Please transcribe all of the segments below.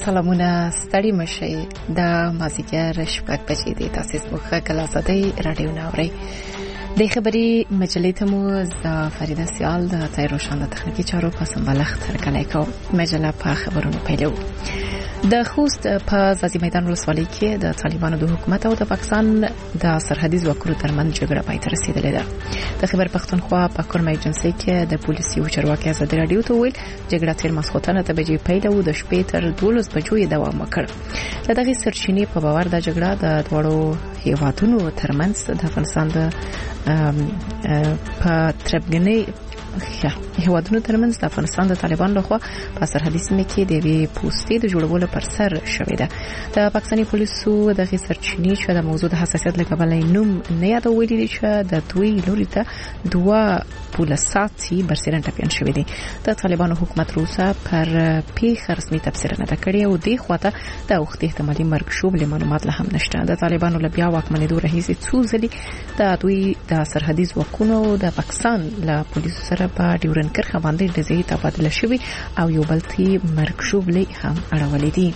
سلامونه ستړي مشي د مازیګر شپږ بجې د تاسیس مخه کلاساتي رادیو ناوري د خبري مجلې ته مو ز فریده سیال د تایرو شان د تخنیکی چارو په سمبالښت ترکلای کو مجله په خبرونو پیلو د خوست په ځاځي میدان ولسوالۍ کې د طالبانو د حکومت او د پاکستان د سرحدي ځواکونو ترمنځ جګړه پای ته رسیدلې ده د خبر پښتونخوا په کورمه ایجنسي کې د پولیسي او چارواکي ازادي رادیو ته ویل جګړه تیر ماسخوتنه ته بجې پیل او د شپې تر 12 بجو یې دوام وکړ دغه سرچینې په باور د جګړه د دوړو هیوادونو ترمنځ د افغانستان د په تربګنۍ هیوادونو ترمنځ د افغانستان د طالبانو لخوا په سرحدي سیمه کې د وی پوسټې د جوړولو پر سر شوې ده د پاکستاني پولیسو د سرچینې چې د موضوع د حساسیت لګولای نوم نه یادولې دي چې د دوی لوري ته دوه پولیساتي برسرن ټاپین شوې دي د طالبانو حکومت روسا پر پیښ رسمي تفسیر نه کړی او د خواته د وخت احتمالي مرګ شوبل معلومات لا هم نشته د طالبانو لبیا واکمنېدو رئیس څوزلي د دوی د سرحدي ځواکونو د پاکستان له پولیسو سره په ډیورن کرخه باندې د زی تبادله شوی او یو بلتي مرګ شوبلې هم اړولې دي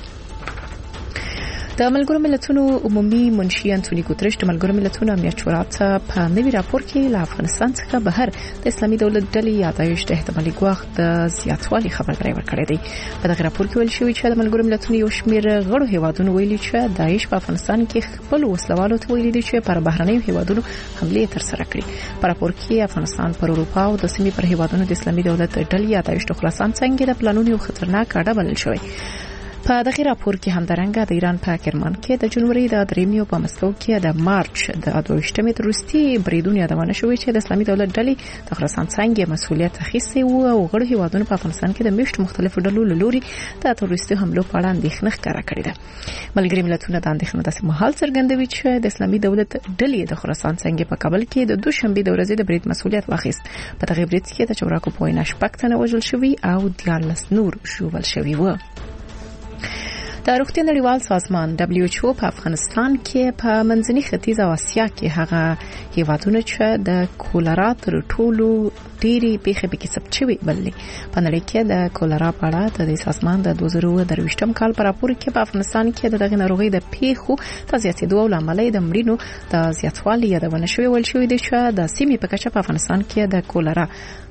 د ملګرو ملتونو عمومي منشي انټونی ګوتریش د ملګرو ملتونو امنیت شورا ته په نوي راپور کې له افغانستان څخه بهر د اسلامي دولت ډلې یادایش د احتمالي ګواښ د زیاتوالي خبرداری ورکړې ده په دغه راپور کې ویل شوی چې د ملګرو ملتونو یو شمېر غړو هیوادونو ویلي چې داعش په افغانستان کې خپل وسلوالو ته ویلي دي چې پر بهرنیو هیوادونو حمله تر سره کړي په راپور کې افغانستان پر اروپا او د سیمې پر هیوادونو د اسلامي دولت ډلې یادایش د خراسان څنګه د پلانونو یو خطرناک اډه بلل شوی په دغه راپور کې همدارنګه د ایران په کرمان کې د جنوري د 3 په مسکو کې د مارچ د 28 تروستي بریدونه یادونه شوې چې د اسلامي دولت ډلې د خراسان څنګه مسؤلیت اخیستی او غړو هیوادونو په افغانستان کې د میشت مختلفو ډلو لوري د تروریستي حملو په اړه اندېښنه ښکاره کړې ده ملګری ملتونه د اندېښنې د محل څرګندوي چې د اسلامي دولت ډلې د خراسان څنګه په کابل کې د دوشنبه د ورځې د برید مسؤلیت واخیست په دغه برید کې د چوراکو په وینا شپږ تنه وژل شوي او 14 نور ژوبل شوي و د روغتیا نړیوال سازمان WHO په افغانستان کې په منځني ختیځ او اسیا کې هغه هیوادونه چې د کولرا تر ټولو ډېری پیښې پکې ثبت شوي بللي په نړۍ کې د کولرا په اړه د سازمان د 2023 کال په راپور کې په افغانستان کې دغه ناروغي د پیښو د زیاتېدو او لامل د مړینو د زیاتوالي یادونه شوی ول شوی د سیمې په کچه په افغانستان کې د کولرا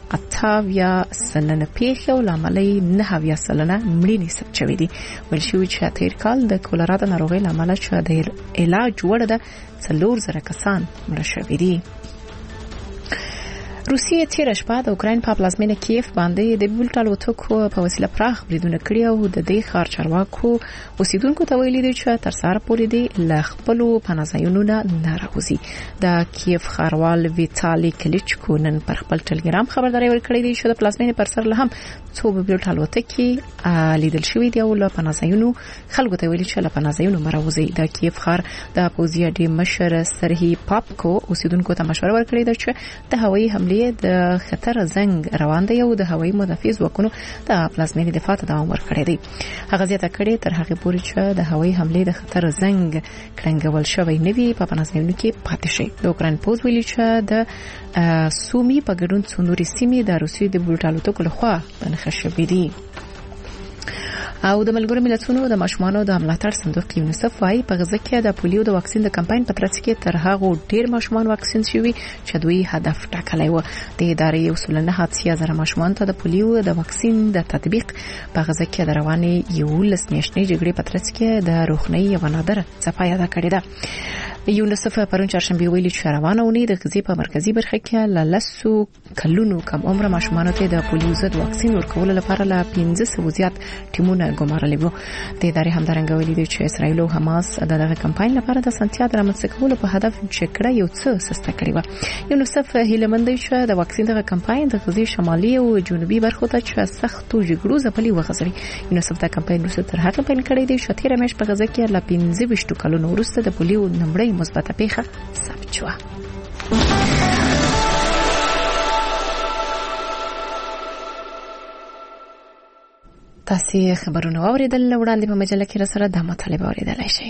8% پیښه او لاملي 9% مړینې ثبت شوې دي ول شوی چې تیر کال د کولرا د ناروغي لامل چې د علاج وړ د 4000 کسان مړ شوي دي روسیه تیر شپه د اوکراین په پلازمینه کیف باندې د بولټالو توکو په وسیله پراخ بریدونه کړی او د دې ښار چارواکو اوسیدونکو ته ویلي دي چې تر سره پورې د لخپلو پنځایونو نه راوځي د کیف ښاروال ویټالي کلیچکو نن پر خپل ټلګرام خبرداري ورکړې دي چې د پلازمینه پر سر له هم څو بولټالو توکي لیدل شوې دي او له پنځایونو خلکو ته ویلي چې له پنځایونو مراوځي د کیف ښار د پوزیا ډي مشر سرهي پاپکو اوسیدونکو ته مشوره ورکړې ده چې د هوایي حمله د خطر زنګ روان دی او د هوایي مدافع ځواکونو د پلازمینې دفاع ته دوام ورکړی دی هغه زیاته کړې تر هغه پورې چې د هوایي حمله د خطر زنګ کړنګول شوی نوي په پنځایونو کې پاتې شي د اوکراین پوز ویلي چې د سومي په ګډون څونوري سیمې د روسیې د بولټالو توکو لخوا بنخښ شوې دي او د ملګرو ملتونو د ماشومانو د ملاتړ صندوق یونیسف وايي په غزه کې د پولیو د واکسین د کمپاین په ترڅ کې تر هغه ډیر ماشومان واکسین شوي چې دوی هدف ټاکلی و د ادارې اصول نه هڅه زره ماشومان ته د پولیو د واکسین د تطبیق په غزه کې د روانې 11 میاشتې جګړې په ترڅ کې د روغنۍ یو نادره څپه یاد کړې ده یونیسف پرون چهارشنبه ویلي چې روانه اونۍ د غزې په مرکزی برخه کې لاسو کلونو کم عمر ماشومان ته د پولیو ضد واکسین ورکول لپاره لا 1500 زیات ټیمونه ګمارلي وو د ادارې همدارنګه ویلي دي چې اسرائیل او حماس دغه کمپاین لپاره د سنتیا درامڅ کولو په هدف جګړه یو څه سسته کړې و یونیسف هیلمند دی چې د واکسین د کمپاین د غزې شمالي او جنوبي برخو ته چې سختو جګړو ځپلي وغځري یونیسف د کمپاین وروسته تر هغه پیل کړی دی چې تیر میاشت په غزه کې لا 15 کلونو وروسته د پولیو نمبرې مثبته پیښه ثبت شوه تاسو خبرونه اوریدل وړاندې په مجله کې را سره د مطالبه اوریدلای شئ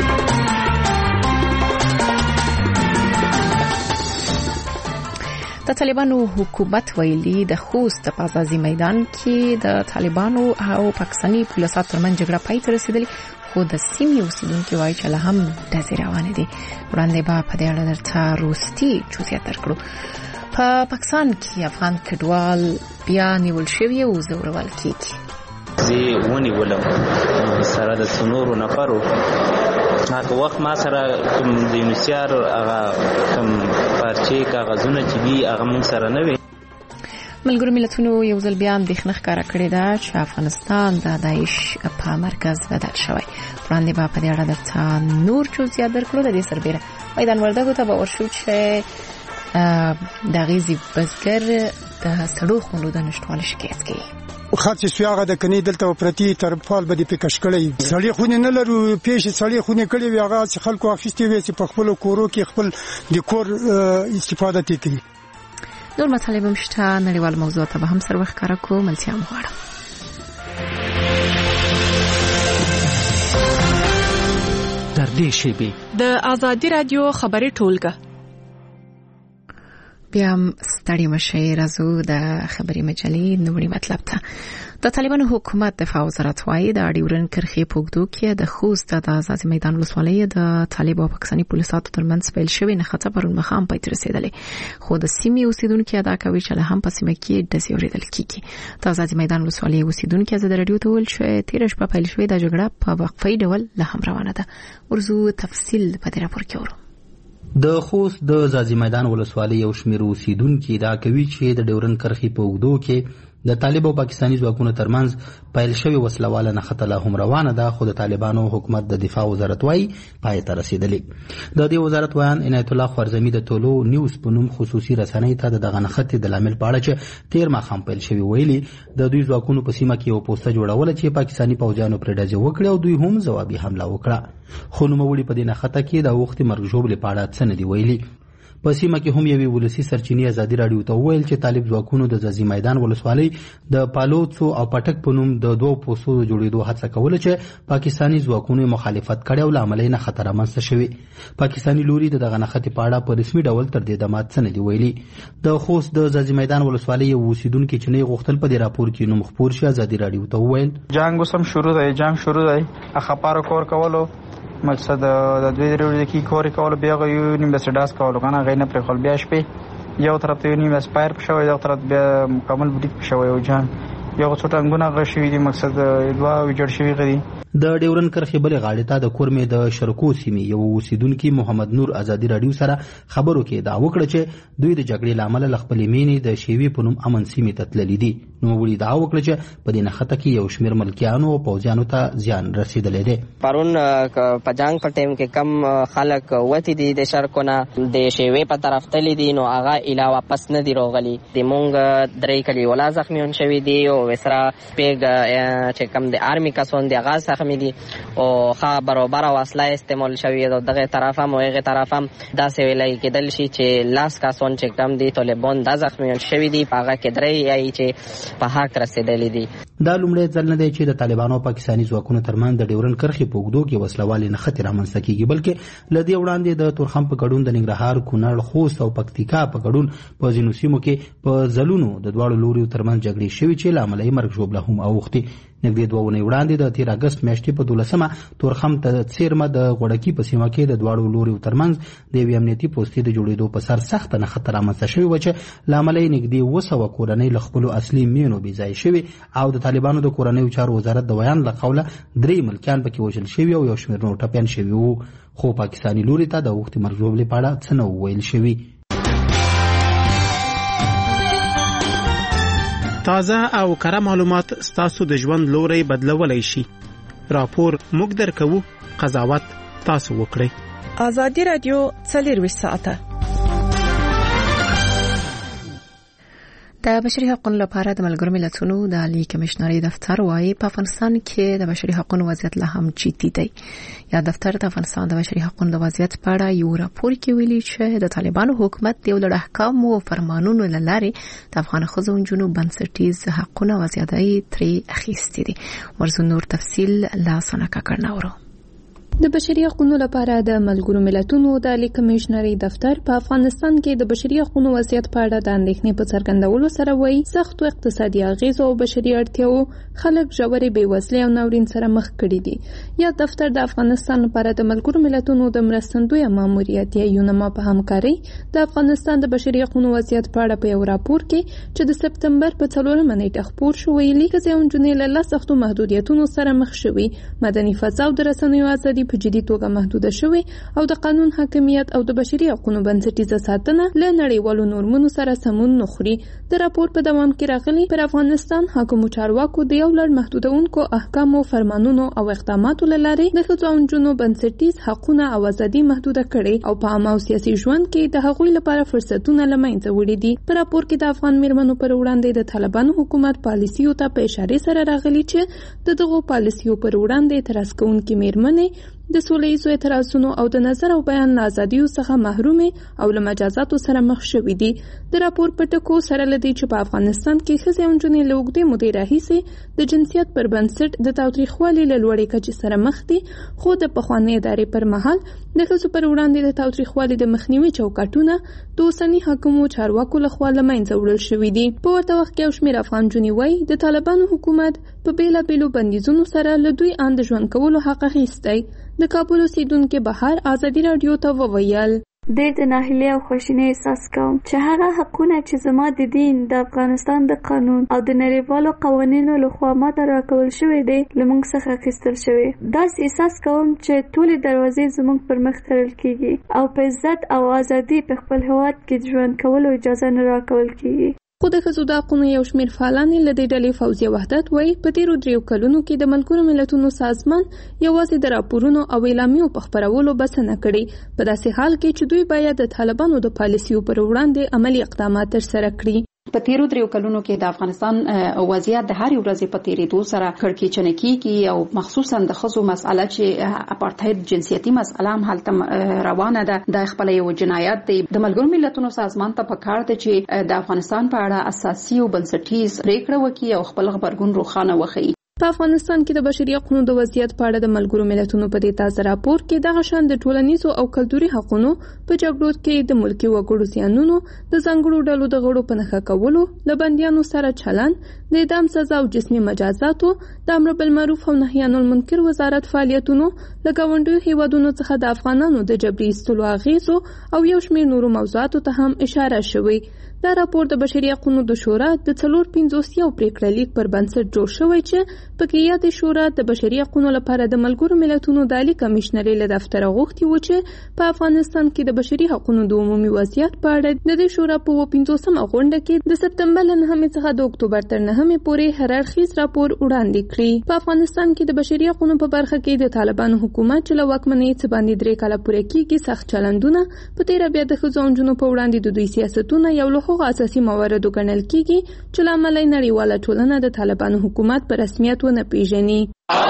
د د طالبانو حکومت ویلي د خوست په آزادي میدان کې د طالبانو او پاکستاني پولیسو ترمنځ جګړه پای ته رسیدلې، خو د سیمې اوسیدونکو وايي چې لا هم ډزې روانې دي. وړاندې به په دې اړه درته روستي جزئیات درکړو. په پاکستان کې افغان کډوال بیا نیول شوي او ځورول کېږي. زه ونیولم سره د څنورو نفرو، هغه وخت ما سره کوم د یونیسیار هغه کوم پارچې کاغذونه چې دي هغه مونږ سره نه وي. ملګرو ملتونو یو ځل بیا اندېښنه ښکاره کړې ده چې افغانستان د داعش په مرکز بدل شوی. وړاندې به په دې اړه درته نور جزئیات درکړو. د دې سربیره میدان وردګو ته به ورشو چې د غیزي بزګر د سړو خونو د نشټوالي شکایت کوي. خاصه سیاغه د کني دلته پرتی تر فال بده پکښ کړی سړی خونه نه لرو، پیش سړی خونه کړی وی هغه چې خلکو افیستي وي چې په خپل کورو کې خپل د کور استفاده کوي. نور مطالب هم شته، نړیوال موضوعات به هم سره وښکاره کوو. ملتیا مو غواړم. در دې شیبه د آزادی رادیو خبري ټولګه بیا ستړي مشي راځو د خبري مجلې نوړي مطلب ته. د طالبانو حکومت دفاع وزارت وايي د ډیورن کرخي پوګدو کې د خوست د آزادي میدان ولسوالۍ د طالب او پاکستاني پولیسو ترمنځ پیل شوی نه خطر پرون مخام پای ته رسیدلې، خو د سیمې اوسیدونکو ادا کوي چې له هم په سیمه کې د سیوریدل کیږي. د آزادي میدان ولسوالۍ اوسیدونکو د رادیو ته ویل چې تیر شپه پیل شوی د جګړه په وقفي ډول له هم روانه ده. ورزو تفصیل په دې راپور کې ورو. د خوست د آزادي میدان ولسوالۍ یو شمېر اوسیدونکو دا کوي چې د ډیورن کرخي په اوږدو کې د طالب او پاکستاني ځواکونو ترمنځ پیل شوی وسلواله نښته لا هم روانه ده، خو د طالبانو حکومت د دفاع وزارت وايي پای ته رسیدلې. د دې وزارت بیان عنایت الله خوارزمي د ټولو نیوز په نوم خصوصي رسنۍ ته دغه نښتې د لامل په اړه چې تیر ماښام پیل شوی ویلي د دوی ځواکونو په سیمه کې یو پوسټه جوړوله چې پاکستاني پوځیانو پرې ډزې وکړې او دوی هم ځوابي حمله وکړه، خو نوموړي په دې نښته کې د وخت مرګ ژوبلې په اړه څه نه دي ویلي. په سیمه کې هم یوې ولسی سرچینې ازادي رادیو ته ویل چې طالب ځواکونو د ځاځي میدان ولسوالۍ د پالوڅو او پټک په نوم د دوه پوسټو جوړېدو هڅه کوله چې پاکستاني ځواکونو مخالفت کړي او لامل نه خطر رامنځته شوی. پاکستاني لوري دغه نښتې په اړه په رسمي ډول تر دې دمه څه نه دی ویلي. د خوست د ځاځي میدان ولسوالۍ اوسیدونکو چې نه غوښتل په دې راپور کې نوم خپور شي ازادي رادیو ته ویل جنگ وسم شروع دی اخبار کور کولو مقصد د دوی ورځې کې کور کول بیا یو نیم بس ډاس کول کنه غینه پر خپل بیا شپې یو طرف ته نیم اسپایر پښوی یو طرف بیا مکمل بریک پښوی او جان یو څو ټنګونه غشوي دي مقصد دوا وجړ شوی غدي. د ډیورن کرخي بلې غاړې ته د کورمې د شرکو سیمې یو اوسیدونکو محمد نور ازادي رادیو سره خبرو کې دا وکړه چې دوی د جګړې لامل لخپلې مینې د شیوی په نوم امن سیمې ته تللي دي. نو وړي دا وکړه چې په دې نښته کې یو شمېر ملکیانو او پوځیانو ته زیان رسیدلی دی. پرون په جنگ په ټیم کې کم خلک وتی دي د شرکونه د شیوی په طرف تللي دي، نو هغه اله واپس نه دی راغلي. د مونږ درې کلی ولا زخمیون شوي دي او وسره پیګ چې کم د آرمی کسان دی هغه زخمی دي او ښه برابر وسله استعمال شوی د دغه طرف هم او هغه طرف هم داسې ویلای کېدل شي چې لاس کسان چې کم دي طالبان د زخمیون شوي دي په هغه کې درې یایي چې په حق رسیدلی دي. دا لومړی ځل نه دی چې د طالبانو او پاکستاني ځواکونو ترمنځ د ډیورن کرخي په اوږدو کې وسلوالې نښتې رامنځته کېږي، بلکې له دې وړاندې د تورخم په ګډون د ننګرهار، کونړ، خوست او پکتیکا په ګډون په ځینو سیمو کې په ځلونو د دواړو لوریو ترمنځ جګړې شوې چې له امله یې مرګ ژوبله هم اوښتې. نږدې 2 اونۍ وړاندې د 13 اګست میاشتې په 12مه تورخم ته څیرمه د غوړکي په سیمه کې د دواړو لوریو ترمنځ د یوې امنیتي پوستې د جوړېدو په سر سخته نښته رامنځته شوې وه چې له امله یې نږدې 200 کورنۍ له خپلو اصلي مینو بېځایه شوي او د طالبانو د کورنیو چارو وزارت د بیان له قوله 3 ملکیان پکې وژل شوي او یو شمېر نور ټپیان شوي وو، خو پاکستاني لوري ته د اوښتې مرګ ژوبلې په اړه څه نه وویل شوي. تازه او کره معلومات ستاسو د ژوند لوري بدلولای شي. راپور موږ درکوو، قضاوت تاسو وکړئ. آزادی رادیو 24 ساعته د بشري حقوقو لپاره د ملګرو ملتونو د عالی کمشنري دفتر وايي په افغانستان کې د بشري حقوقو وضعیت لا هم جدي دی. یا دفتر د افغانستان د بشري حقوقو د وضعیت په اړه یو راپور کې ویلي چې د طالبانو حکومت د ولر احکام او فرمانونو لاري د افغان ښځو او نجونو بنسټیز حقوقونه وضعیت ترې اخیستي دي. ورزو نور تفصیل لا سنکا کړناورو. د بشري حقوقو لپاره د ملګرو ملتونو د عالی کمشنري دفتر په افغانستان کې د بشري حقوقو وضعیت په اړه د اندېښنې په څرګندولو سره وایي سختو اقتصادي اغېزو او بشري اړتیاو خلک ژورې بېوزلۍ او ناورین سره مخ کړي دي. یا دفتر د افغانستان لپاره د ملګرو ملتونو د مرستندوی ماموریت یا یونما په همکارۍ د افغانستان د بشري حقوقو وضعیت په اړه په یو راپور کې چې د سپتمبر په 4 نیټه خپور شو ویلي ښځې او نجونې له سختو محدودیتونو سره مخ شوي، مدني فضا او د رسنیو ازادي په جدي توګه محدوده شوې او د قانون حاکمیت او د بشري حقوقو بنسټیزه ساتنه له نړیوالو نورمونو سره سمون نه خوري. د راپور په دوام کې راغلي پر افغانستان حاکمو چارواکو د یو لړ محدودونکو احکامو، فرمانونو او اقداماتو له لارې د ښځو او نجونو بنسټیز حقونه او ازادي محدوده کړي او په عامه او سیاسي ژوند کې د هغوی لپاره فرصتونه له منځه وړي دي. په راپور کې د افغان میرمنو پر وړاندې د طالبانو حکومت پالیسیو ته په اشاره سره راغلي چې د دغو پالیسیو پر وړاندې اعتراض کوونکې میرمنې د سولهییزو اعتراضونو او د نظر او بیان ازادیو څخه محرومې او له مجازاتو سره مخ شوي دي. د راپور په ټکو سره لدی چې په افغانستان کې ښځې او نجونې له اوږدې مودې راهیسې د جنسیت پر بنسټ د تاوتریخوالي له لوړې کچې سره مخ دي، خو د پخوانۍ ادارې پر مهال د ښځو پر وړاندې د تاوتریخوالي د مخنیوي چوکاټونه د اوسني حاکمو چارواکو لخوا له منځه وړل شوي دي. په ورته وخت کې یو شمېر افغان نجونې وایي د طالبانو حکومت په بېلابېلو بندیزونو سره له دوی ان د ژوند کولو حق اخیستی. د کابل اوسیدونکو بهر ازادي راډیو ته وویل ډېر د ناهیلۍ او خواشینۍ احساس کوم چې هغه حقونه چې زما د دین، د افغانستان د قانون او د نړیوالو قوانینو لخوا ماته راکول شوی دی له موږ څخه اخیستل شوی. داسې احساس کوم چې ټولې دروازې زموږ پر مخ تړل کیږي او په عزت او ازادي په خپل هېواد کې ژوند کولو اجازه نه راکول کیږي. خو د ښځو د حقونو یو شمېر فعالانې له دې ډلې فوزیه وحدت وایي په تېرو 3 کلونو کې د ملګرو ملتونو سازمان یوازې د راپورونو او اعلامیو په خپرولو بسنه کړې، په داسې حال کې چې دوی باید د طالبانو د پالیسیو پر وړاندې عملي اقدامات ترسره کړي. په تیرو 3 کلونو کې د افغانستان وضعیت د هر ورځې په تیریدو سره کړکېچنه کیږي او مخصوصا د ښځو مسأله چې اپارټاید جنسیتي مسأله هم هلته روانه ده، د خپل یو جنایت دی. د ملګرو ملتونو سازمان ته پکار دی چې د افغانستان په اړه اساسي او بنسټیز پریکړه وکړي او خپل غبرګون روښانه وښيي. په افغانستان کې د بشري حقوقو د وضعیت په اړه د ملګرو ملتونو په دې تازه راپور کې دغه شان د ټولنیزو او کلتوري حقوقو په جګړو کې د ملکي وګړو زیانونو، د ځانګړو ډلو د غړو په نښه کولو، له بندیانو سره چلند، د اعدام سزا او جسمي مجازاتو، د امر بالمعروف او نهي عن المنکر وزارت فعالیتونو، له ګاونډیو هیوادونو څخه د افغانانو د جبري ایستلو اغېزو او یو شمېر نورو موضوعاتو ته هم اشاره شوې. دا راپور د بشري حقوقو د شورا د 451 پریکړه لیک پر بنسټ جوړ شوی چې پکې یادې شورا د بشري حقوقو لپاره د ملګرو ملتونو د عالی کمشنري له دفتره غوښتي و چې په افغانستان کې د بشري حقوقو د عمومي وضعیت په اړه د دې شورا په 15مه غونډه کې د سپتمبر له 9 څخه د اکتوبر تر 9 پورې هر اړخیز راپور وړاندې کړی. په افغانستان کې د بشري حقوقو په برخه کې د طالبانو حکومت چې له واکمنۍ څخه باندې 3 کاله پورې کېږي سخت چلندونه په تیر بیا د ښځو او نجونو په وړاندې د دوی سیاستونه یو له هغو اساسي مواردو ګڼل کېږي چې له امله نړیواله ټولنه د طالبانو حکومت په رسمیت ونه پیژني.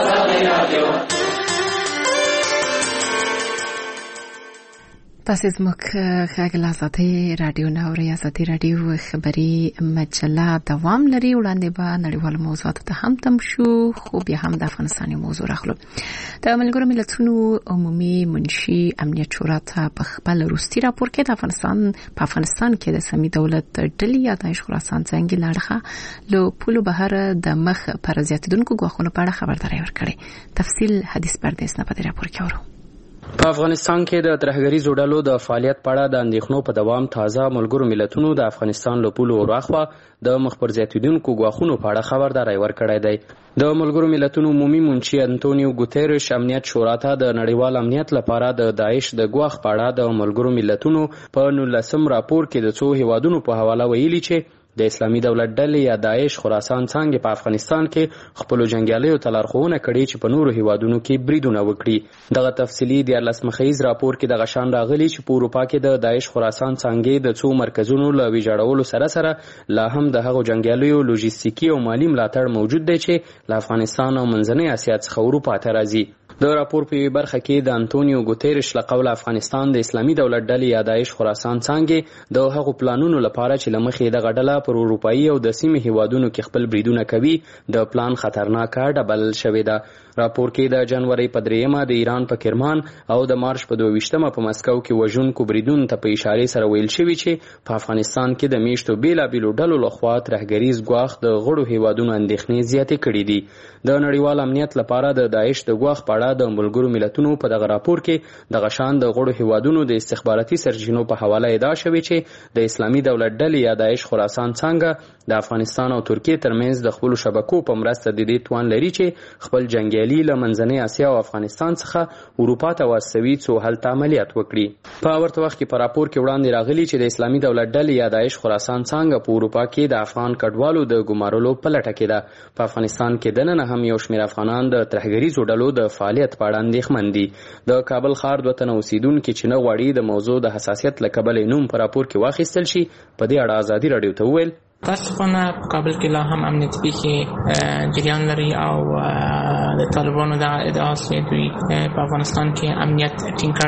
تاسو زموږ غږ له آزادۍ راډیو نه اورئ. آزادۍ راډیو خبري مجله دوام لري. وړاندې به نړیوالو موضوعاتو ته هم تم شو، خو بیا هم د افغانستان موضوع راخلو. د ملګرو ملتونو عمومي منشي امنیت شورا ته په خپل وروستي راپور کې د افغانستان کې د اسلامي دولت ډلې یا داعش خراسان څنګه لاړه له پولو بهر د مخ پر زیاتیدونکو ګواښونو په اړه خبرداري ورکړي. تفصیل حدیث پردیس نه په راپور کې اورو. په افغانستان کې د ترهګریزو ډلو د فعالیت په اړه د اندېښنو په دوام تازه ملګرو ملتونو د افغانستان له پولو وراخوا د مخ پر زیاتیدونکو ګواښونو په اړه خبرداري ورکړی دی. د ملګرو ملتونو عمومي منشي انټونیو ګوتيرش امنیت شورا ته د نړیوال امنیت لپاره د داعش د ګواښ په اړه د ملګرو ملتونو په 19 راپور کې د څو هیوادونو په حواله ویلي چې د اسلامي دولت ډلې یا داعش خراسان څنګه په افغانستان کې خپل جنگیالیو ته لارښوونه کړې چې په نورو هیوادونو کې بریدونه وکړي. دغه تفصیلي د 14 مخیز راپور کې د غشان راغلي چې په اروپا کې د داعش خراسان څنګه د څو مرکزونو له ویجاړولو سره لا هم د هغو جنگیالیو لوجستیکي او مالی ملاتړ موجود دی چې له افغانستان او منځنۍ اسیا څخه اروپا ته راځي. د راپور په برخه کې د انټونیو ګوتيرش له قوله افغانستان د اسلامي دولت ډلې یا داعش خراسان څنګه د هغو پلانونو لپاره چې لمخې د غډله پر اروپایي او د سیمې هیوادونو کې خپل بریدونه کوي د پلان خطرناک ډبل شوې ده. راپور کې د جنوري په 3 د ایران په کرمان او د مارچ په 22 په مسکو کې وژونکو بریدونو ته په اشاره سره ویل شوی چې په افغانستان کې د میشتو بیلابیلو ډلو لخوا ترهګریز ګواښ د غړو هیوادونو اندېښنې زیاتې کړې دي. د نړیوال امنیت لپاره د داعش د ګواښ په اړه د ملګرو ملتونو په دغه راپور کې د غشان د غړو هیوادونو د استخباراتي سرچینو په حواله ادعا شوې چې د اسلامي دولت ډلې یا داعش خراسان څنګه د افغانستان او ترکیه ترمنځ د خپل شبکو په مرسته د دې توان لري چې خپل جنگیالي له منځنۍ اسیا او افغانستان څخه اروپا ته واستوي څو هلته عملیات وکړي. په ورته وخت کې په راپور کې وړاندې راغلي چې د اسلامي دولت ډلې یا داعش خراسان څنګه په اروپا کې د افغان کډوالو د ګمارلو په لټه کې ده. په افغانستان کې دننه هم یو شمېر افغانان د ترهګریزو ډلو د فعالیت په اړه اندېښمن دي. د کابل ښار 2 تنه اوسیدونکي چې نه غواړي د موضوع د حساسیت له کبله نوم په راپور کې واخیستل شي په دې اړه ازادي راډیو ته وویل متاسفانه په کابل کې لا هم امنیتي پیښې جریان لري او د طالبانو د ادعا چې دوی په افغانستان کې امنیت ټینګ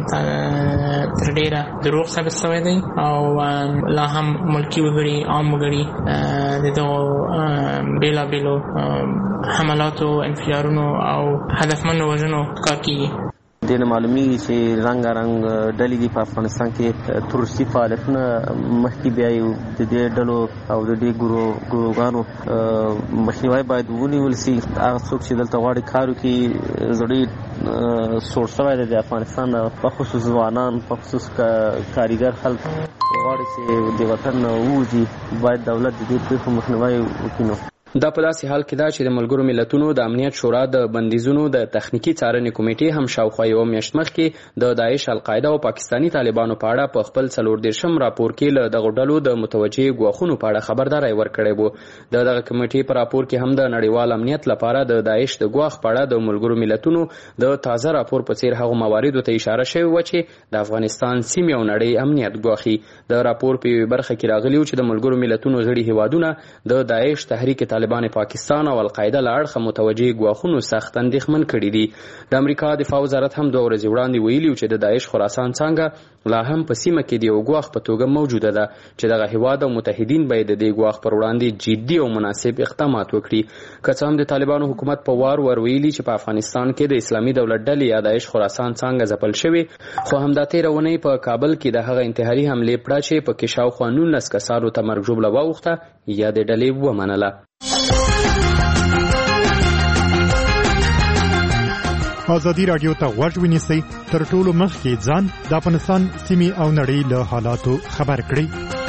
کړی تر ډیره دروغ ثابت شوی دی او لا هم ملکي وګړي عام وګړي د دغو بیلابیلو حملاتو انفجارونو او هدفمندو وژنو کار کیږي. دینه معلومیږي چې رنګارنګ ډلې دي په افغانستان کې تروریستي فعالیتونه مخکې بیا د دې ډلو او د دې ګروهګانو مخنیوی باید ونیول شي. هغه څوک چې دلته غواړي کار وکړي زړی سوړ شوی دی د افغانستان په خصوص ځوانان په خصوص کاریګر خلک غواړي چې د وطن نه ووځي باید دولت د دې پیښو مخنیوی وکړي. دا په داسې حال کې ده چې د ملګرو ملتونو د امنیت شورا د بندیزونو د تخنیکی څارنې کمیټې هم شاوخوا یو میاشت مخکې د داعش القاعده او پاکستانی طالبانو په اړه په خپل 14 راپور کې له دغه ډلو د متوجه ګواښونو په اړه خبرداري ورکړې وو. دغه کمیټې په راپور کې هم د نړیوال امنیت لپاره د داعش د ګواښ په اړه د ملګرو ملتونو د تازه راپور په څیر هغو مواردو ته اشاره شوې و چې د افغانستان سیمې او نړۍ امنیت ګواښي. د راپور په برخه کې راغلی چې د ملګرو ملتونو غړي هیوادونه د داعش تحریک طالبان پاکستان او القاعده له اړخه متوجه ګواښونو سخت اندېښمن کړي دي. د امریکا دفاع وزارت هم 2 ورځې وړاندې ویلي چې د داعش خراسان څنګه لا هم په سیمه کې د یو ګواښ په توګه موجوده ده چې دغه هیواد او متحدین باید د دې ګواښ پر وړاندې جدي او مناسب اقدامات وکړي. که څه هم د طالبانو حکومت په وار ویلي چې په افغانستان کې د اسلامي دولت ډلې یا داعش خراسان څنګه ځپل شوی، خو همدا تېره اونۍ په کابل کې د هغه انتحاري حملې پړه چې په کې شاوخوا 19 کسانو ته مرګ ژوبله واوښته یا د ډلې ومنله. ازادي راډیو ته غوږ ونیسئ تر ټولو مخکې ځان د افغانستان سیمې او نړۍ له حالاتو خبر کړئ.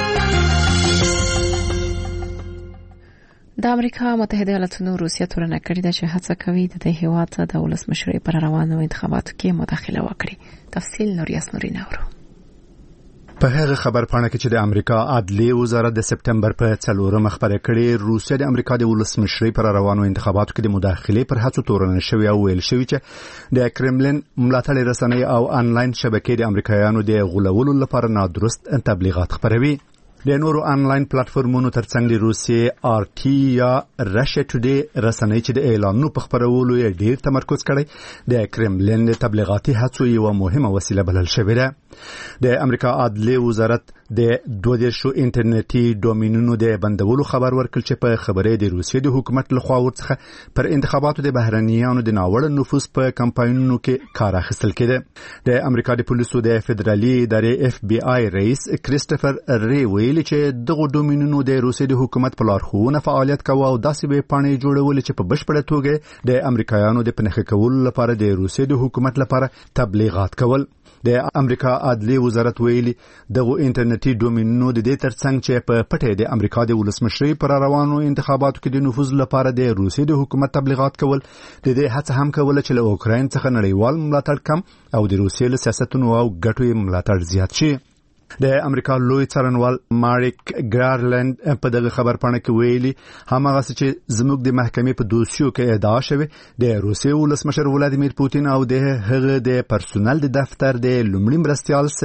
د امریکا متحده ایالاتونو روسیه تورنه کړې ده چې هڅه کوي د دې هیواد د ولسمشرۍ پر روانو انتخاباتو کې مداخله وکړي. تفصیل نوریاس نوري نورو. په هغه خبر پاڼه کې چې د امریکا عدلیه وزارت د سپتمبر په 4 خبره کړې، روسیه د امریکا د ولسمشرۍ پر روانو انتخاباتو کې د مداخلې پر هڅو تورنه شوی او ویل شوی چې د کرملین ملاتړ رسنۍ او انلاین شبکې د امریکایانو د غولولو لپاره نادرست تبلیغات خپروي. د نورو انلاین پلیټفارمونو ترڅنګ د روسیې RT یا رشیا ټوډے رسنۍ چې د اعلانونو په خپرولو یې ډیر تمرکز کړی د کرملین د تبلیغاتي هڅو یوه مهمه وسیله بلل شوې ده. د امریکا عدلیه وزارت د 22 انټرنیټي ډومینونو د بندولو خبر ورکړ چې په خبرې د روسیې د حکومت لخوا ورڅخه پر انتخاباتو د بهرنیانو د ناوړه نفوذ په کمپاینونو کې کار اخیستل کېده. د امریکا د پولیسو د فدرالي ادارې FBI رئیس کریسټوفر ری ویلي چې دغه ډومینونو د روسیې د حکومت په لارښوونه فعالیت کوي او داسې به پاڼې جوړول چې په بشپړه توګه د امریکایانو د پنهخ کولو لپاره د روسیې د حکومت لپاره تبلیغات کول. د امریکا عدلیه وزارت ویلي دغه انټرنیټي ډومینونو د دې ترڅنګ چې په پټه د امریکا د ولسمشرۍ پر روانو انتخاباتو کې د نفوذ لپاره د روسیې د حکومت تبلیغات کول، د دې هڅه هم کوله چې له اوکراین څخه نړیوال ملاتړ کم او د روسیې له سیاستونو او ګټو ملاتړ زیات شي. د امریکا لوی څارنوال ماریک ګارلند په دغه خبر پاڼه کې ویلي همغه چې زموږ د محکمې په دوسیو کې ادعا شوی د روسیې ولسمشر ولادیمیر پوتین او د هغه د پرسونل د دفتر د لومړي مرستیال سرګي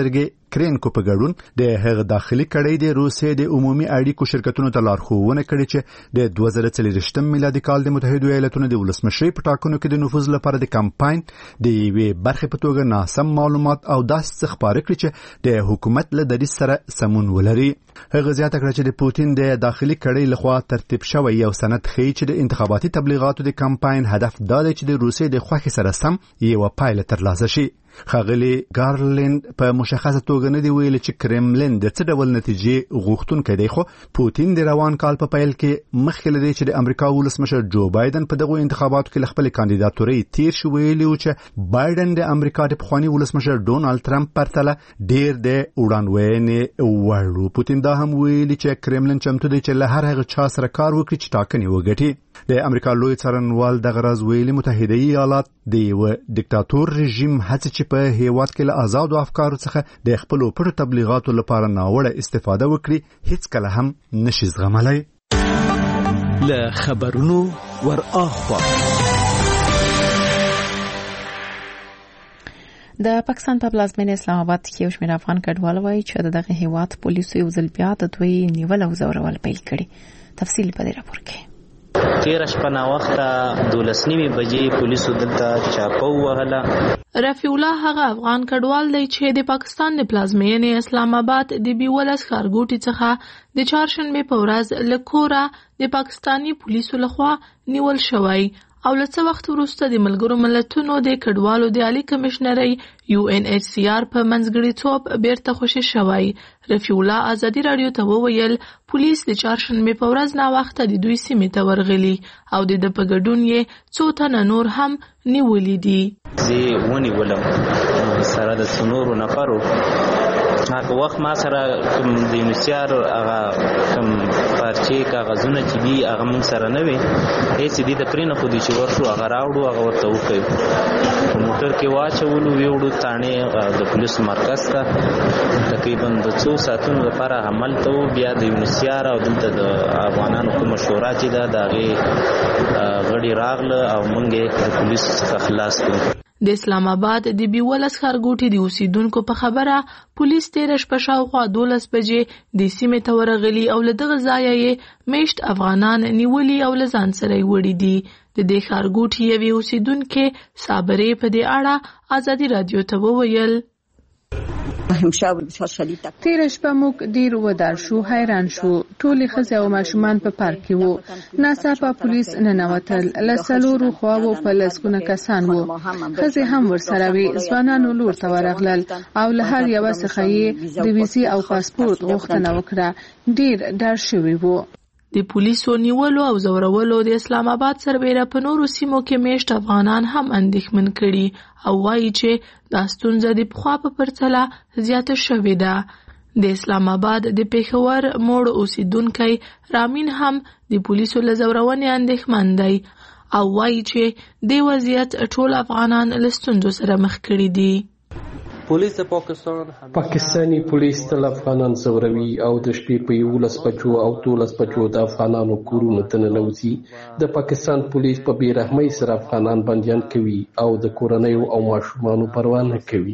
کرینکو په ګډون د هغه داخلي کړۍ د روسیې د عمومي اړیکو شرکتونو ته لارښوونه کړې چې د 2024 میلادي کال د متحده ایالاتونو د ولسمشرۍ په ټاکنو کې د نفوذ لپاره د کمپاین د یوې برخې په توګه ناسم معلومات او داسې خبرې کړې چې د حکومت له دریځ سره سمون ولري. هغه زیاته کړه چې د پوتین د داخلي کړۍ لخوا ترتیب شوی یو سند ښیي چې د انتخاباتي تبلیغاتو د کمپاین هدف دا دی چې د روسیې د خوښې سره سم یو پایله ترلاسه شي. ښاغلي ګارلند په مشخصه توګه نه دی ویلي چې کرملین د څه ډول نتیجې غوښتونکی دی، خو پوتین د روان کال په پیل کې مخکې له دې چې د امریکا ولسمشر جو بایدن په دغو انتخاباتو کې له خپلې کاندیداتورۍ تیر شو ویلي و چې بایدن د امریکا د پخواني ولسمشر ډونالد ترامپ پرتله ډیر د وړاندوینې وړ و. پوتین دا هم ویلي چې کرملین چمتو دی چې له هر هغه چا سره کار وکړي چې ټاکنې وګټي. د امریکا لوی څارنوال دغه راز ویلي متحده ایالات د یو دیکتاتور رژیم هڅه چې په هیواد کې له آزادو افکارو څخه د خپل پټو تبلیغاتو لپاره ناوړه استفاده وکړي هیڅ کله هم نشي زغملای. له خبرونو ور اخوا د پاکستان په پلازمینه اسلام آباد کې یو شمېر افغان کډوال وایي چې دغه هیواد پولیسو یو ځل بیا د دوی نیول او ځورول پیل کړي. تفصیل په دې راپور کې. تیر شپه نا وخته 12:30 بجې پولیسو دلته چاپو وهله. رفیع الله هغه افغان کډوال دی چې د پاکستان د پلازمینې اسلام آباد د بیولس ښارګوټي څخه د چهارشنبه په ورځ له کوره د پاکستانی پولیسو لخوا نیول شوی او له څه وخت وروسته د ملګرو ملتونو د کډوالو د عالی کمشنرۍ UNHCR په منځګړیتوب بیرته خوشی شوی. رفیع الله ازادي رادیو ته وویل پولیس د چهارشنبه په ورځ نا وخت د دوی سیمې ته ورغلي او د په ګډون یې څو تنه نور هم نیولې دي. زه ونیولم سره د څنورو نفرو هغه وخت ما سره کوم د یونیسیار هغه کوم پارچې کاغذونه چې دي هغه مون سره نه وي هیڅ دې د پرینه خو دي چې ورشو هغه راوړو هغه ورته وکړو په موټر کې واچولو ویوړو تانه د پولیس مرکز ته تقریبا د 2 ساعتونو لپاره عمل ته بیا د یونیسیار او دلته د افغانانو کوم مشوره چې دا دغه غړي راغله او مونږه د پولیس څخه خلاص کړو. د اسلام آباد د بیولس ښارګوټي د اوسیدونکو په خبره پولیس تیر شپه شاوخوا 12 بجې د سیمې ته ورغلي او له دغه ځایه یې میشت افغانان نیولي او له ځان سره یې وړي دي. د دې ښارګوټي یوې اوسیدونکې صابرې په دې اړه ازادي رادیو ته وویل تیر شپه موږ ډیر ودار شو، حیران شو. ټولې ښځې او ماشومان په پارک کې وو. ناڅاپه پولیس ننوتل. له څلورو خواوو په لسګونه کسان وو. ښځې هم ورسره وي. ځوانانو لور ته ورغلل او له هر یوه څخه یې د ویزې او پاسپورت غوښتنه وکړه. ډیر ډار شوي وو. د پولیسو نیولو او زورولو د اسلام آباد سربیره په نورو سیمو کې میشت افغانان هم اندېښمن کړي او وایي چې دا ستونزه د پخوا په پرتله زیاته شوې ده. د اسلام آباد د پېښور موړ اوسیدونکی رامین هم د پولیسو له زورونې اندېښمن دی او وایي چې د وضعیت ټول افغانان له ستونزو سره مخ کړي دي. پاکستانی پولیس تل افغانان زوروي او د شپې په 11 بجو او 12 بجو د افغانانو کورونو ته ننوځي. د پاکستان پولیس په بې رحمۍ سره افغانان بندیان کوي او د کورنیو او ماشومانو پروا نه کوي.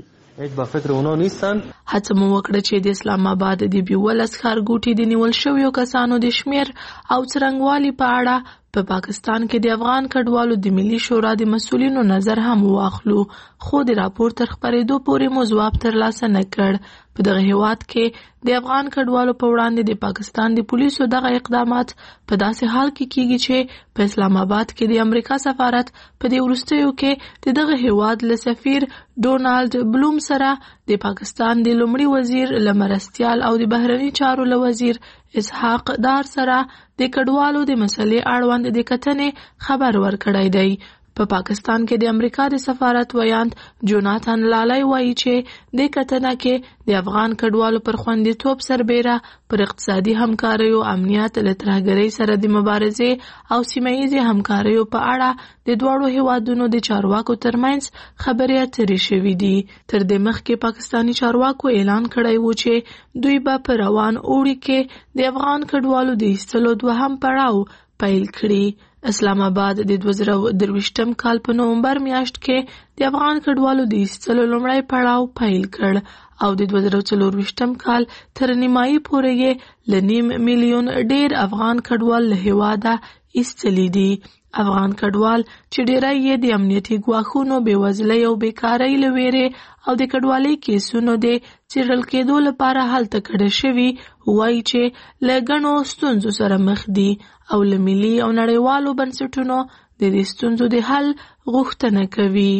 هڅه مو وکړه چې د اسلام آباد د بیولس ښارګوټي د نیول شویو کسانو د شمیر او څرنګوالي په اړه په پاکستان کې د افغان کډوالو د ملي شورا د مسؤلینو نظر هم واخلو، خو د راپور تر خپرېدو پورې مو ځواب ترلاسه نه کړ. په دغه هیواد کې د افغان کډوالو په وړاندې د پاکستان د پولیسو دغه اقدامات په داسې حال کې کیږي چې په اسلام آباد کې د امریکا سفارت په دې وروستیو کې د دغه هیواد له سفیر ډونالد بلوم سره د پاکستان د لومړي وزیر له مرستیال او د بهرني چارو له وزیر اسحاق دار سره د کډوالو د مسلې اړوند د کتنې خبر ورکړی دی. په پاکستان کې د امریکا د سفارت ویاند جوناتان لالی وایي چې د کتنه کې د افغان کډوالو پر خوندیتوب سربیره پر اقتصادي همکاریو، امنیت، له ترهګرۍ سره د مبارزې او سیمه‌ییزې همکاریو په اړه د دواړو هیوادونو د چارواکو ترمنځ خبرې اترې شوې دي. تر دې مخکې پاکستانی چارواکو اعلان کړی و چې دوی به په روان اوړي کې د افغان کډوالو د ایستلو دوهم پړاو پیل کړي. اسلام آباد د 2023 کال په نومبر میاشت کې د افغان کډوالو د ایستلو لومړی پړاو پیل کړ او د 2024 کال تر نیمایي پورې یې له 9 میلیون ډیر افغان کډوال له هیواده ایستلي دي. افغان کډوال چې ډیری یې د امنیتي ګواښونو، بېوزلۍ او بیکارۍ له ویرې او د کډوالۍ کیسونو د څېړل کېدو لپاره هلته کډه شوي، وایي چې له ګڼو ستونزو سره مخ دي او له ملي او نړیوالو بنسټونو د دې ستونزو د حل غوښتنه کوي.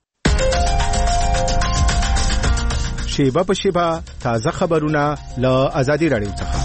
شیبه په شیبه تازه خبرونه له آزادي رادیو څخه.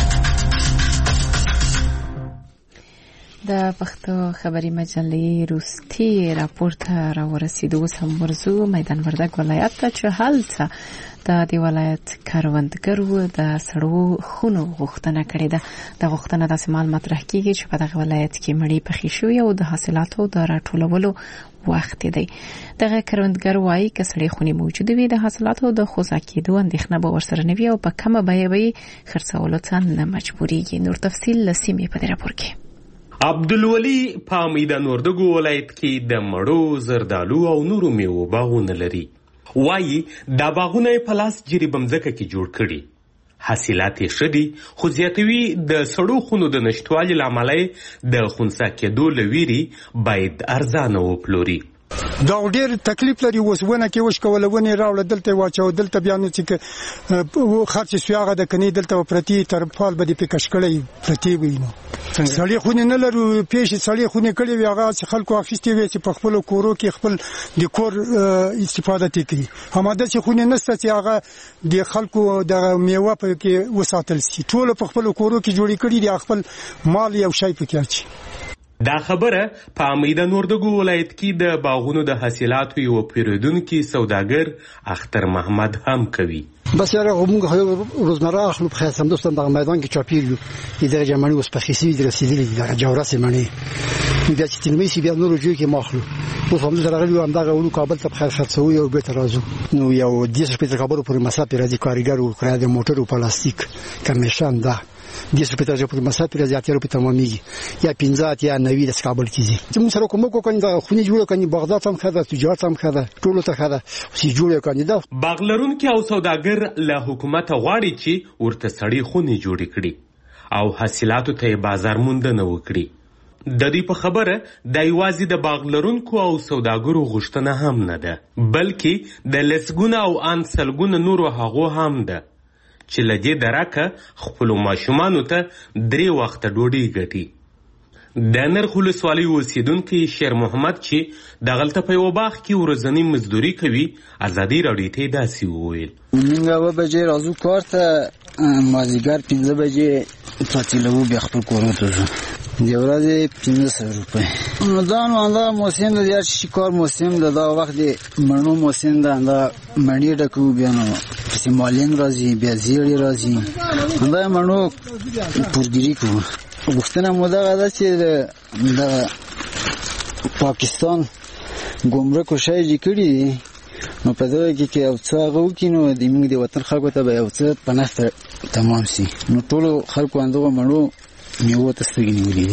د پښتو خبري مجلې روستي راپور ته راورسېدو. سم ورزو میدان وردګ ولایت ته چې هلته د ولایت کاروندګرو د سړو خونو غوښتنه کړې ده. د غوښتنه داسې مال مطرح کیږي چې په دغه ولایت کې مړی پخې شوی او د حاصلاتو د راټولولو وخت دی. دغه کاروندګر وایي که سړې خونې موجود وي د حاصلاتو د خوځا کېدو اندېښنه به ورسره نه وي او په کمه بیه به یې خرڅولو ته نه مجبورېږي. نور تفصیل له سیمې په دې راپور کې. عبدالولي په میدان وردګو ولایت کې د مړو، زردالو او نورو میوو باغونه لري. وایي دا باغونه په لاس جریبه مځکه کې جوړ کړي. حاصلات یې ښه دي، خو زیاتوي د سړو خونو د نشتوالي له امله د خنثی کېدو له ویرې باید ارزانه وپلوري. دا ډېر تکلیف لري. اوس ونه کې وشکوله، ونې راوړه دلته واچو، دلته بیا نو چې خرڅ شوي هغه د کنې دلته پرتې طرفال به دې پې کش کړی پرتې وي. نو سړې خونې نه لرو، پیښې سړې خونې کړې وي، هغه چې خلکو اخیستې وي چې په خپلو کورو کې خپل د کور استفاده ترې کوي. همداسې خونې نشته چې هغه د خلکو دغه میوه په کې وساتل شي. ټول په خپلو کورو کې جوړې کړي دي، خپل مال یو شی پکې اچي. دا خبره په میدان وردګو ولایت کې د باغونو د حاصلاتو یو پیرودونکي سوداګر اختر محمد هم کوي. بس یاره موږ روزمره اخلو په خاص هم دوستان د میدان کې چاپیر یو د جمعنی اوس په خېسي د رسیدلې د جوړه سیمنه بیا چې تلمي سي بیا نور جو کې ماخلو. اوس هم زه راغلی وم دغه ولو کابل ته په خیر خرڅوي او به تر راځو. نو یو 10 شپې کابل پورې مسافر راځي کاریګر او کړه د موټر او پلاستیک کمیشن ده 10 شپې ته په مسافر راځي اتیا روپې تمامېږي یا 15 یا 90 د کابل کېږي. چې موږ سره کوم کوم د خوني جوړه کني بغداد هم خاله تجارت هم خاله ټول ته خاله سي جوړه کني. دا باغلرونکو او سوداګر له حکومت غواړي چې ورته سړی خوني جوړ کړي او حاصلاتو ته بازار موندنه وکړي. د دې په خبره د یوازې د باغلرونکو او سوداګرو غوښتنه هم نه ده، بلکې د لسګونه او ان سلګونه نورو هغو هم ده چې له دې درکه خپلو ماشومانو ته 3 وخته ډوډۍ ګټي. د نرخ ولسوالۍ اوسیدونکی شیر محمد چې دغلته په یو باغ کې ورځنی مزدوري کوي ازادي راډیو ته داسې وویل. موږ 9 بجې راځو کار ته، مازدیګر 15 بجې تعطیلوو بیا خپل کورونو ته ځو. د ورځې 1500 روپۍ. دا نو دا موسم د یار شکار موسم د دا وخت د مڼو موسم د دا مڼې ډکو بیا نو سیمالین راځي بیا زیړې راځي دا مڼو پورګری کوو. غوښتنه مو دا ده چې د پاکستان ګمرک شای کړي نو په دغه کې یو څه غوښتنه نو د موږ د وطن خلکو ته به یو څه پناه تمام شي. نو ټول خلکو اندغه مڼو میوه ته سترګې نیولې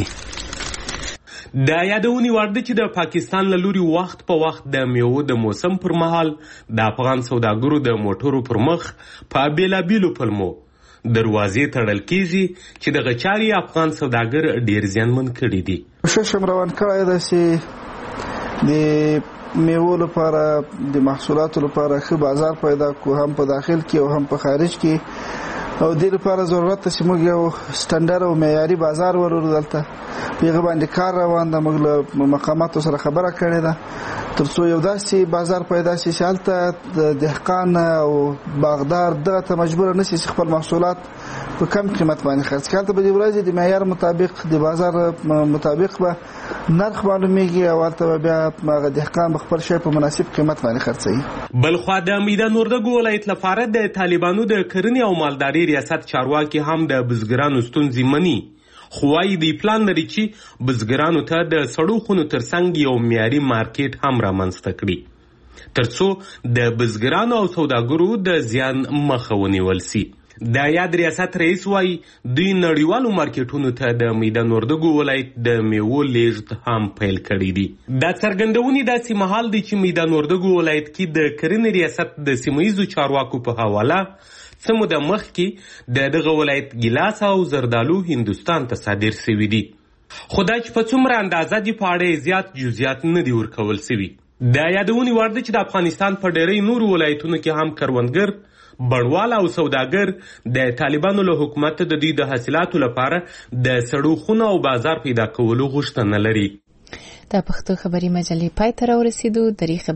دي. دا یادونې وړ ده چې د پاکستان له لوري وخت په وخت د میوو د موسم پر مهال د افغان سوداګرو د موټرو پر مخ په بیلابیلو پلمو دروازې تړل کیږي چې د غچاري افغان سوداګر ډیر زیانمن کړي دي. کوشش روان کړی ده چې د میوو لپاره د محصولاتو لپاره ښه بازار پیدا کو، هم په داخل کې او هم په خارج کې، او دې لپاره ضرورت ده چې موږ یو سټنډرډ او معیاري بازار ولرو. دلته پیغه باندې کار روان ده، موږ له مقاماتو سره خبره کړې ده ترڅو یو داسې بازار پیدا شي چې هلته د دهقان او باغدار دغه ته مجبور نه شي چې خپل محصولات په کم قیمت باندې خرڅ کړي. هلته به د ورځې د معیار مطابق د بازار مطابق به نرخ معلومیږي او هلته بیا هغه دهقان به خپل شی په مناسب قیمت باندې خرڅوي. بلخوا د میدان وردګو ولایت لپاره د طالبانو د کرنې او مالدارۍ ریاست چارواکي هم د بزګرانو ستونزې مني، خو وايي د پلان لري چې بزګرانو ته د سړو خونو ترڅنګ یو معیاري مارکیټ هم رامنځته کړي ترڅو د بزګرانو او سوداګرو د زیان مخه ونیول شي. د یاد ریاست رئیس وایي دوی نړیوالو مارکیټونو ته د میدان وردګو ولایت د میوو لیږد هم پیل کړی دي. دا څرګندونې داسې مهال دی چې میدان وردګو ولایت کې د کرنې ریاست د سیمهییزو چارواکو په حواله څه موده مخکې د دغه ولایت ګیلاس او زردالو هندوستان ته صادر شوي دي. خو دا چې په څومره اندازه دي په اړه زیات جزئیات نه دي ورکول شوي. د یادونې وړ ده چې د افغانستان په ډېری نورو ولایتونو کې هم کروندګر، بڼوال او سوداګر د طالبانو له حکومت د دوی د حاصلاتو لپاره د سړو خونو او بازار پیدا کولو غوښتنه لري. د پښتو خبري مجلې پای ته راورسېدو. درې